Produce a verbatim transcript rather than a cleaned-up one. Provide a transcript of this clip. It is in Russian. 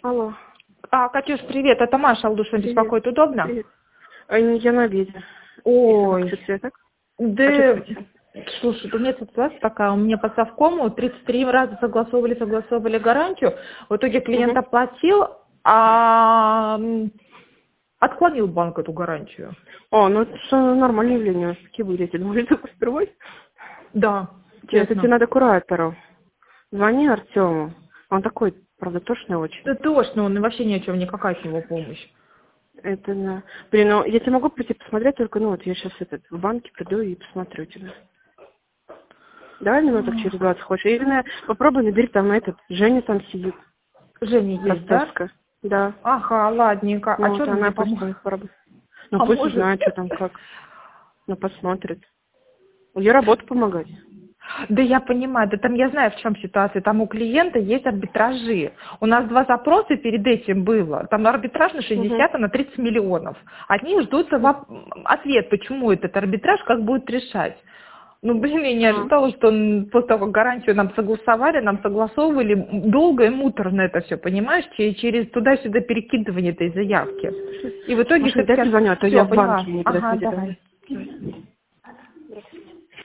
Алло. А, Катюш, привет, это Маша Алдушина беспокоит, удобно? Привет. А, я на обеде. Ой, Если так? да, А слушай, у меня ситуация такая, у меня по совкому тридцать три раза согласовывали, согласовывали гарантию, в итоге клиент Угу. оплатил, а м, отклонил банк эту гарантию. О, ну это же нормальное явление. У нас такие были. Я думаю, это впервые. Да, Это тебе честно. надо куратору. Звони Артему. Он такой, правда, тошный очень. Да точно, он вообще ни о чем, никакая с него помощь. Это на... Блин, ну я тебе могу прийти посмотреть, только ну вот я сейчас этот, в банке приду и посмотрю тебя. Давай минуток через двадцать хочешь. Или на... попробуй набери там этот. Женя там сидит. Женя есть, да? Костовская. Да. Ага, ладненько. Ну А вот что он она мне пусть поможет? попробует. Ну пусть Поможет? узнает, что там как. Ну посмотрит. Ее работа помогать. Да я понимаю, да там я знаю, в чем ситуация. Там у клиента есть арбитражи. У нас два запроса перед этим было. Там арбитраж на Угу. шестьдесят, а на тридцать миллионов. От них ждутся воп- ответ, почему этот арбитраж, как будет решать. Ну, блин, я не А. ожидала, что он, после того, как гарантию нам согласовали, нам согласовывали долго и муторно это все, понимаешь, че- через туда-сюда перекидывание этой заявки. И в итоге Может, дай все-таки... позвоню, а то я Все, в поняла. банке никогда Ага, сидела. давай.